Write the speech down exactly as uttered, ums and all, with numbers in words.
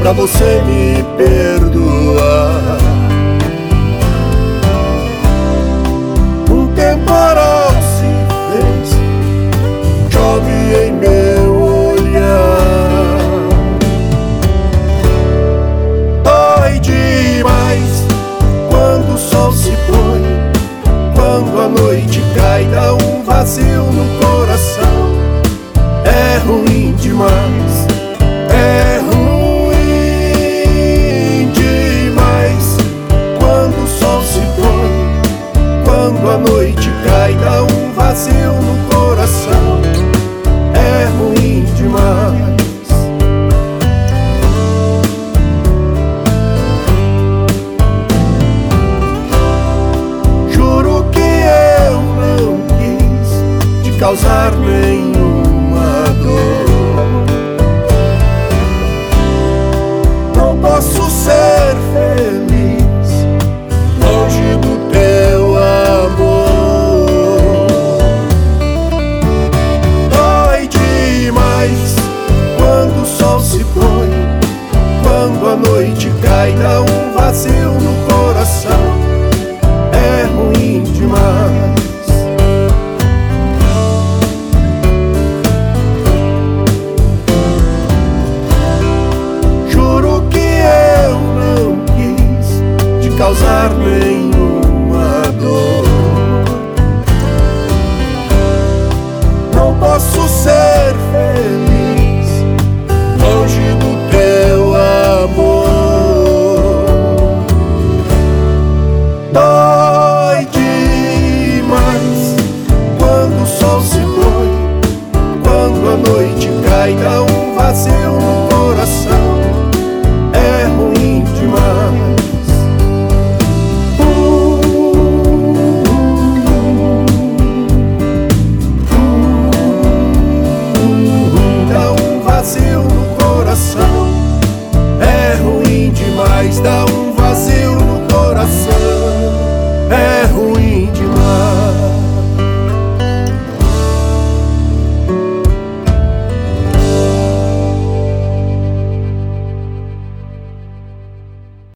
pra você me perdoar. Um temporal se fez, chove em meu olhar. Dói demais quando o sol se põe, quando a noite cai, dá um vazio no coração. É ruim demais, é ruim demais quando o sol se põe, quando a noite cai, dá um vazio no coração. É ruim demais. Juro que eu não quis te causar nenhuma dor. Não posso ser feliz longe do teu amor. Dói demais quando o sol se põe, quando a noite cai, dá um vazio no coração. É ruim demais. Juro que eu não quis te causar nenhum